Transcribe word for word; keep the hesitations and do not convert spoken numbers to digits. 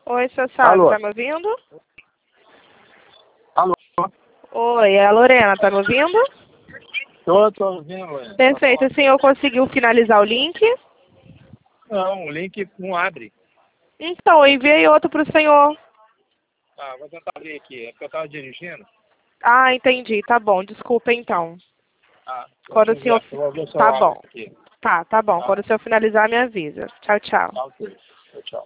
Oi, seu Sábio, Alô? tá me ouvindo? Alô? Oi, é a Lorena, tá me ouvindo? Tô, tô ouvindo, Lorena. Perfeito, o senhor conseguiu finalizar o link? Não, o link não abre. Então, eu enviei outro pro senhor. Ah, vou tentar abrir aqui. É porque eu tava dirigindo. Ah, entendi, tá bom, desculpa então. Ah, eu Quando te o senhor... enviar. Eu vou ver se eu Tá abro bom, aqui. tá, tá bom, Tá? quando o senhor finalizar me avisa. Tchau, tchau. Tá, ok. Tchau, tchau.